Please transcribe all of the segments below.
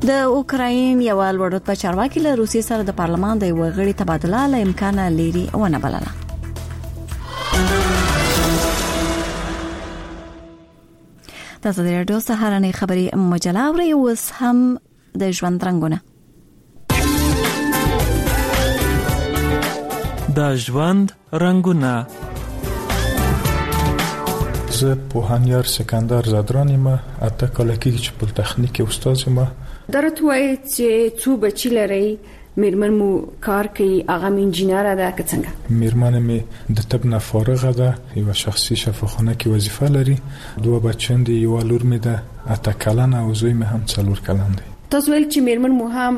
د اوکراین یو لوړ چارواکي له روسیې سره د پارلمان د یو غړي تبادله له امکان لري ونه بلله. تاسو د رادیو سهارنۍ خبري مجله اورئ. اوس هم د ژوند رنګونه. د ژوند رنګونه. زه پوهانیار سکندر زادران یم، اته کال کېږي چې په تخنیک استاد یم. درته وایي چې څو بچی لري؟ میرمن مو کار کوي، هغه انجینر ده که څنګه؟ میرمن می د طب نه فارغه ده، یو شخصي شفاخانه کې وظیفه لري، 2 بچیان دي، یو لور می ده 8 کلنه او زوی می هم 4 کلن دی. تاسو ویل چې میرمن مو هم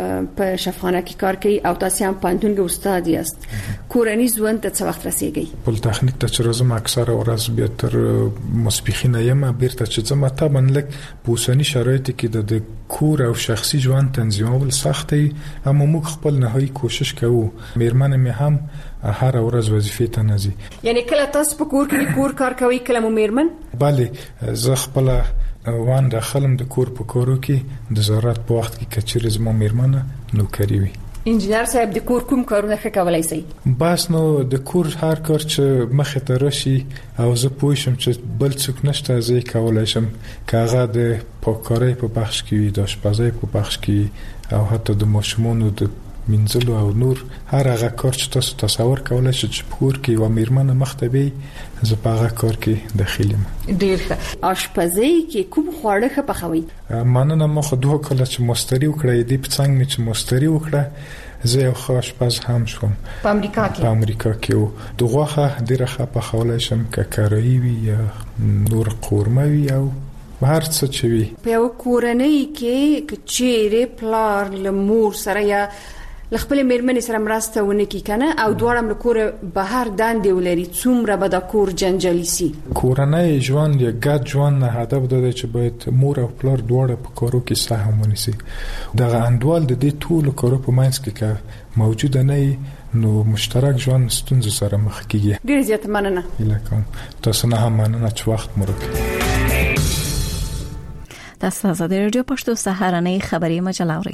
په شفاخانه کې کار کوي او تاسو هم پانتون کې استاد یاست. کورنۍ ژوند ته څه وخت رسیږي؟ په تخنیک ته چې راځم اکثره ورځ بیا تر ماسپښین یم، بیرته چې ځم طبعا لک په اوسنی شرایطو کې د کور او شخصي ژوند تنظیمول سخت دی، اما موږ خپل نهایی کوشش کوو. میرمن می هم هر ورځ وظیفه ته نزي. یعنی کله تاسو په کور کې کور کار کوي، کله مو میرمن؟ بله، زه خپل وان داخلم د کور په کارو کې د ضرورت په وخت کې کچیر زما میرمنه نوکری وي. انجینر صاحب د کور کوم کارونه ښه کولای شي؟ بس نو د کور هر کار چې مخه ته راشي او زه پوه شم چې بل څوک نشته زه کولای شم، کاغه د پاککاری په بخش کې، د آشپزۍ په بخش کې او حتی د ماشومانو د منځلو او نور هر هغه کار چې تاسو تصور کولای شئ چې په کور کې و میرمنه مختبي زه په هغه کار کې داخلم. ډیر ښه. آشپزۍ کې کوم خواړه ښه پخوي؟ مننه، ما خو 2 کاله چې مستری وکړې دي، په څنګه می چې مستری وکړه زه یو ښه آشپز هم شوم په امریکا کې. په امریکا کې او د غوښه ډیره ښه پخولای شم، ککرایی وي یا نور قورمه وي او هر څه چې وي. په یو کورنۍ کې چیرې پلار له مور سره یا خپل میرمن سره مرسته ونه کی کنه او دواړه له کور بهر داندې ولري، څومره به د کور جنجالي سي. کورنۍ ژوند یا ګډ ژوند نه هدف ده چې باید مور او پلار دواړه په کارو کې سهم ونیسي. دغه اندوال د دې ټولو کارو په منځ کې موجود نه نو مشترک ژوند ستونزې سره مخ کیږي. ډیر زیات مننه. الکم تاسو نه هم مننه چې وخت مو راکړی. تاسو د رادیو پښتو سهارنۍ خبري مجله اورئ.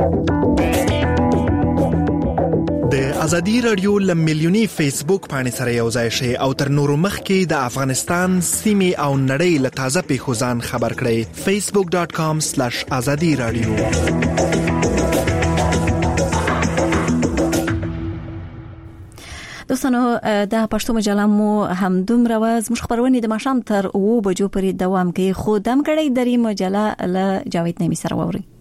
د ازادي رادیو لملیونی فیسبوک باندې سره یو ځای شي او تر نورو مخکې د افغانستان سیمه او نړۍ له تازه پیښو ځان خبر کړئ. facebook.com/azadi radio. دوستانو د پښتو مجله مو هم دومره واز مش خبرونه د ماشام تر 2 بجو پورې دوام کوي. خو دم کړی درې مجله له جاوید نمی سره ووري.